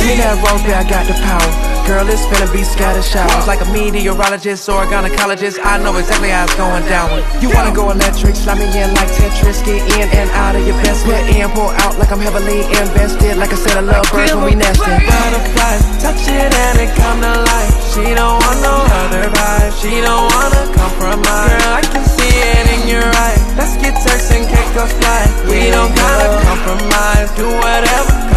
me that rope, I got the power. Girl, it's finna be scattered showers. Like a meteorologist or a gynecologist, I know exactly how it's going down. You wanna go electric, slide me in like Tetris. Get in and out of your best. Put in, pull out like I'm heavily invested. Like I said, I love birds when we nesting. Butterflies, touch it and it come to life. She don't want no other vibe. She don't wanna compromise. Girl, I can see it in your eyes. Let's get Turks and Caicos fly. We don't gotta compromise. Do whatever